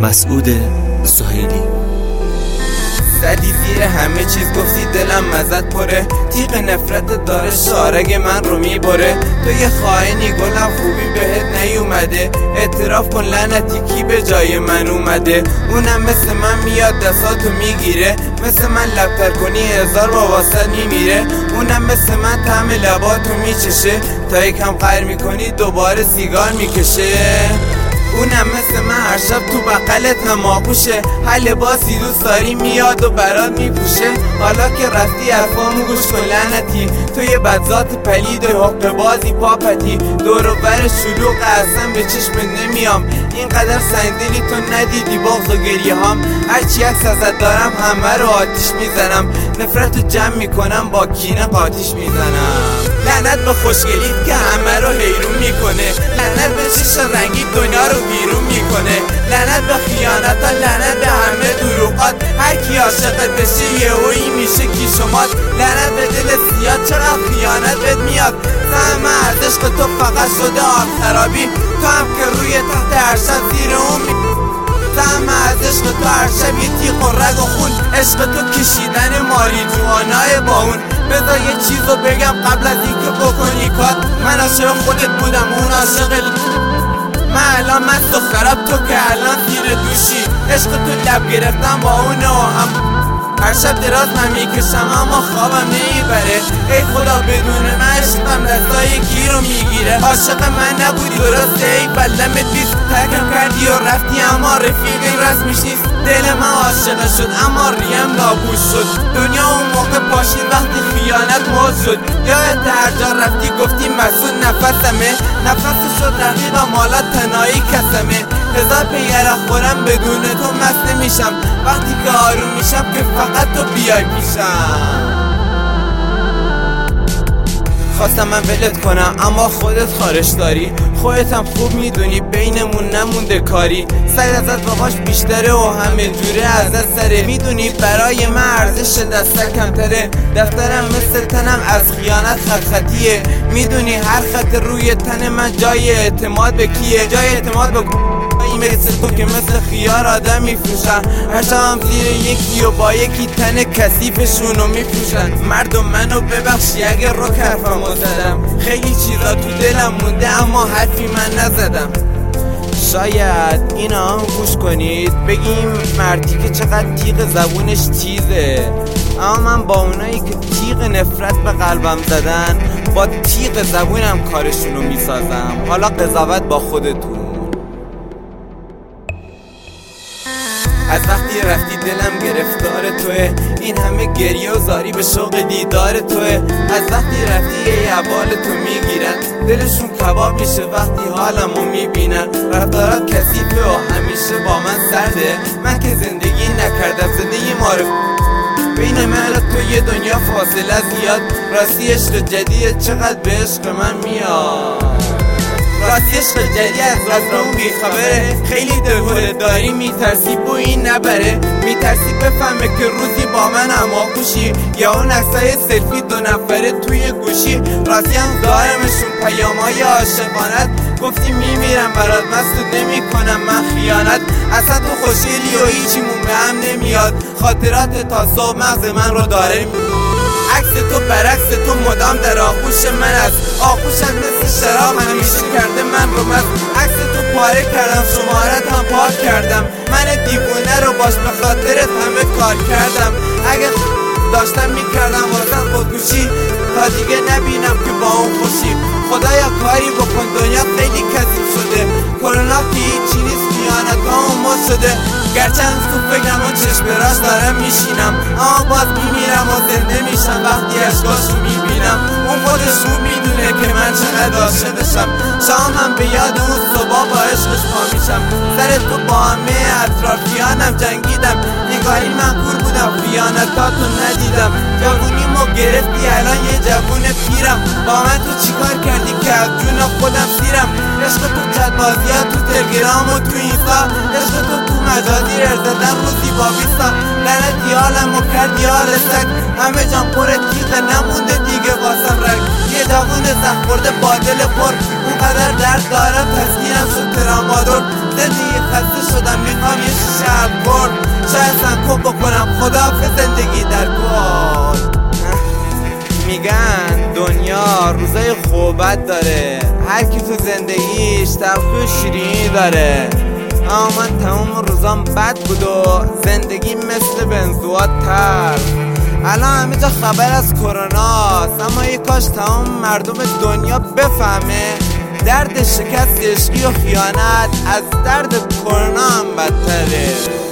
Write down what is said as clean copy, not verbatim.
مسعود سهیلی. زدی زیر همه چیز، گفتی دلم مزد پره، تیغ نفرت داره شارگ من رو میبره. تو یه خائنی گلم، خوبی بهت نیومده، اعتراف کن لعنتی کی به جای من اومده. اونم مثل من میاد دستاتو میگیره، مثل من لبتر کنی 1000 با واسط میمیره. اونم مثل من طعم لباتو میچشه، تا یکم غیر میکنی دوباره سیگار میکشه. اونم مثل من هر شب تو بغلت هم آغوشه، هر لباسی دوست داری میاد و برات میپوشه. حالا که رفتی حرفامو گوش کن لعنتی، تو یه بدذات پلید و حق بازی پاپتی. دور و بر شلوغ اصلا به چشم نمیام، اینقدر سنگدلی تو ندیدی بغض و گریه هام. هرچی عکس ازت دارم همه رو آتیش میزنم، نفرت رو جمع میکنم با کینه قاتیش میزنم. لعنت به خوشگلیت که همه رو حیرون میکنه، لعنت به چشم رنگی دنیا رو بیرون میکنه، لعنت به خیانتا، لعنت به همه دروغات. هر کی عاشقت بشه یهویی میشه کیشومات. لعنت به دل سیاه، چقدر خیانت بهت میاد. سهم از عشق تو فقط شده آب خرابی، تو هم که روی تخت هر شب زیر اون سهم از عشق تو هر شب یه تیغ و رگ و خون. عشق تو کشیدن ماریجوانای با اون. بذار یه چیزو بگم قبل از اینکه بکنی کات، من عاشق خودت بودم اون عاشق من. الان من دخترم، تو که الان زیر دوشی. عشق تو لب گرفتم با اونه و هم هر شب دراز من میکشم اما خوابم نمیبره. ای خدا بدون من عشقم دستای کی رو میگیره. عاشق من نبودی درسته، ای بلمت بیست ترکم کردی و رفتی اما رفیقی رسمیش نیست. دل من عاشق شد اما ریم نابود شد. دنیا اون موقع پاشید وقتی خیانت موج شد. یادت هر جا رفتی گفتی مسعود نفسمه، نفس شد رقیقم حالا تنهایی کسمه. هزار پیر خورم بدون تو مست نمیشم، وقتی که آروم میشم که فقط تو بیای پیشم. خواستم من ولت کنم اما خودت خارش داری، خودت هم خوب میدونی بینمون نمونده کاری. سعی ازت باهاش بیشتره و همه جوره ازت سره، میدونی برای من ارزش دسته کمتره. دفترم مثل تنم از خیانت خط خطیه، میدونی هر خط روی تن من جای اعتماد به کیه. جای اعتماد به مثل تو که مثل خیار آدم میفروشن، هر شبم زیر یکی و با یکی تن کثیفشونو میفروشن. مردم منو ببخشی اگر رو حرفمو زدم، خیلی چیزا تو دلم مونده اما حرفی من نزدم. شاید اینا هم گوش کنید بگیم مردی که چقدر تیغ زبونش تیزه، اما من با اونایی که تیغ نفرت به قلبم زدن با تیغ زبونم کارشونو میسازم. حالا قضاوت با خودتون. از وقتی رفتی دلم گرفتار توه، این همه گریه و زاری به شوق دیدار توه. از وقتی رفتی یه احوال تو میگیرن، دلشون کباب میشه وقتی حالمو میبینن. رفتارات کثیفه و همیشه با من سرده، من که زندگی نکردم زندگی معرف. بین من و تو یه دنیا فاصله زیاد، راستی عشق جدید چقدر به عشق من میاد. راستی عشق جدید از اون بیخبره، خیلی دلهوره داری میترسی بو این نبره. میترسی بفهمه که روزی با من هماغوشی، یا اون عکسای سلفی 2 نفره توی گوشی. راستی هم دارمشون پیامای عاشقانت، گفتی میمیرم برات مسعود نمیکنم من خیانت. اصلا تو خوشگلی و هیچیمون به هم نمیاد، خاطرات تا صبح مغز من رو داره. عکس تو برعکس تو مدام در آغوش من است، آغوشت مثل شراب همیشه کرده من رو مست. عکس تو پاره کردم شمارت هم پاک کردم، من دیوونه رو باش به خاطرت همه کار کردم. اگه داشتم میکردم واسه خودکشی تا دیگه نبینم که با اون خوشی. خدایا کاری بکن دنیا خیلی کثیف شده، کرونا که هیچی نیست خیانت ها ما شده. گرچه از تو فکرم و چشم راست دارم میشینم، اما باز میمیرم و زنده میشم وقتی اشکاشو میبینم. اون خودش رو میدونه که من چقدر عاشقشم، شامم به یاد اون صبح با عشقش پا میشم. سر تو با همه اطرافیانم جنگیدم، نگاهی من کور بودم خیانتاتو ندیدم. جوونیمو گرفتی الان یه جوون پیرم، با من تو چیکار کردی که از جون خودم سیرم. عشق تو چت بازیات تو تلگرام و تو اینستا، عشق تو مجازی زدن روزی با بیستا. لعنتی حالمو کردی حال سگ، همه جان پر تیغه نمونده دیگه واسم رگ. یه جوون زخم خورده با دل پر اونقدر درد داره پس اینم شد ترامادور. زندگی خسته شدم میخوام یه شیشه الکل شاید سنکوب بکنم خداحافظ زندگی در گل. میگن دنیا روزای خوبت داره هر کی تو زندگیش تلخی و شیرینی داره اما من تمام روزام بد بود و زندگی مثل بنزوات تر. الان همه جا خبر از کروناست اما یه کاش تمام مردم دنیا بفهمه درد شکست عشقی و خیانت از درد کرونا هم بدتره.